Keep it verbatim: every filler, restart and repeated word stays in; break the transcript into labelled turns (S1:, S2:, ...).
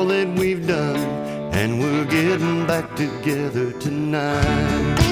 S1: all that we've done, and we're getting back together tonight.